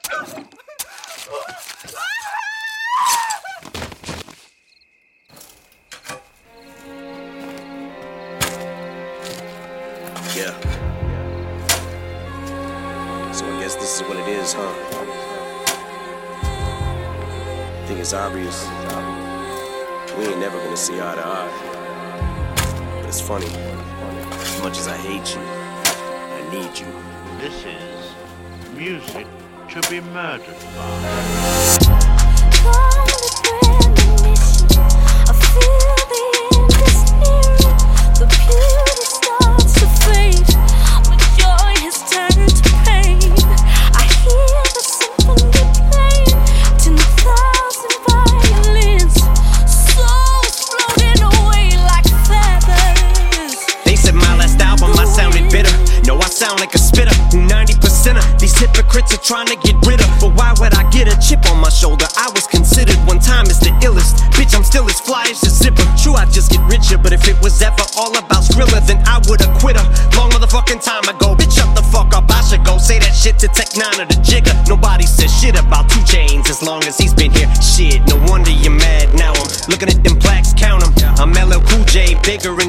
Yeah. So I guess this is what it is, huh? I think it's obvious. We ain't never gonna see eye to eye. But it's funny. As much as I hate you, I need you. This is music to be murdered by. Sound like a spitter, who 90% of these hypocrites are trying to get rid of. But why would I get a chip on my shoulder? I was considered one time as the illest. Bitch, I'm still as fly as the zipper. True, I just get richer, but if it was ever all about Skrilla, then I would've quit her long motherfucking time ago. Bitch, shut the fuck up, I should go say that shit to Tech 9 or the Jigger. Nobody says shit about 2 Chainz as long as he's been here. Shit, no wonder you're mad now. I'm looking at them plaques, count them. I'm LL Cool J, bigger and